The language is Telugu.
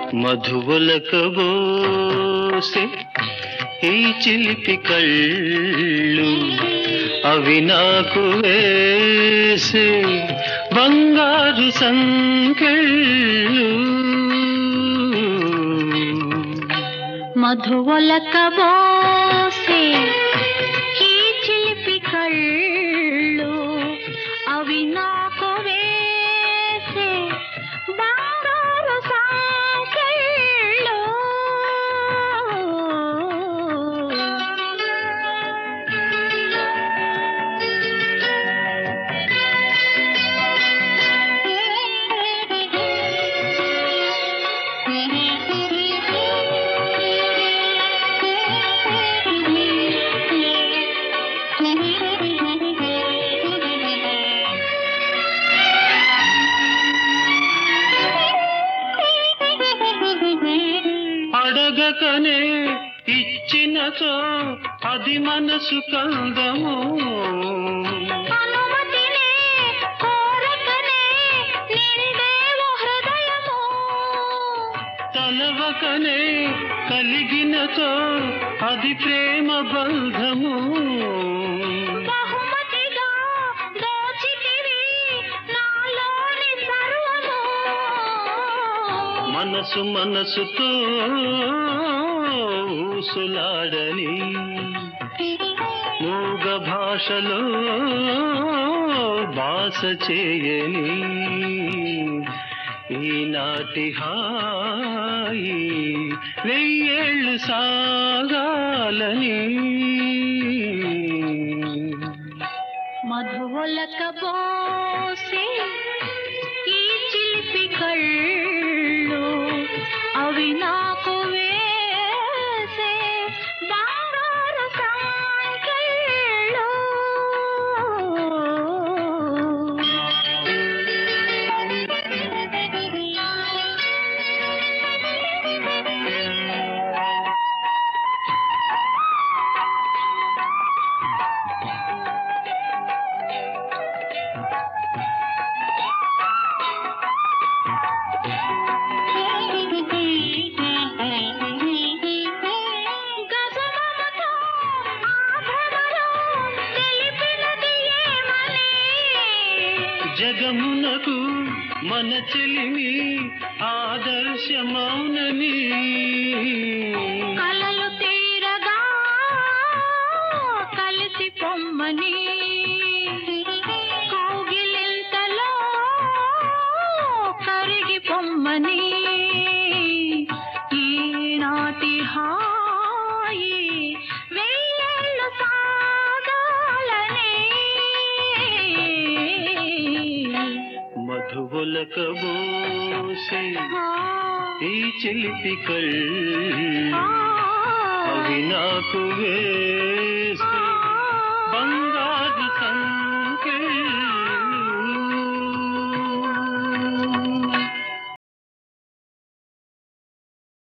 మధువలకబోసే ఈ చిలిపి కళ్ళు అవి నాకు వేసే బంగారు సంకెళ్ళు మధువలకబోసే ఈ చిలిపి కళ్ళు అవి నాకు వేసే బంగారు సంకెళ్ళు అడగకనే ఇచ్చినచో అది మనసు కందము అనుమతినే కోరకనే నిండేవో హృదయము తలవకనే కలిగినచో అది ప్రేమ బంధము బహుమతిగా దోచితివి నాలోని సర్వము మనసు మనసుతో ఊసులాడని మూగ భాషలో భాష చేయని ఈనాటి హాయి వెయ్యేళ్ళు సాగాలని మధువలకబోసే ఈ చిలిపి కళ్ళు అవి నాకు వేసే బంగారు సంకెళ్ళు గజమమతో ఆభరణలో తెలిపినది ఏమని జగమునకు మన చెలిమి ఆదర్శమౌనని కలలు తీరగా కలిసి పొమ్మని కౌగిలింతలో కరిగి పొమ్మని ఈనాటి హాయి వెయ్యేళ్ళు సాగాలని మధువలకబోసే ఈ చిలిపి కళ్ళు అవి నాకు వేసే బంగారు సంకెళ్ళు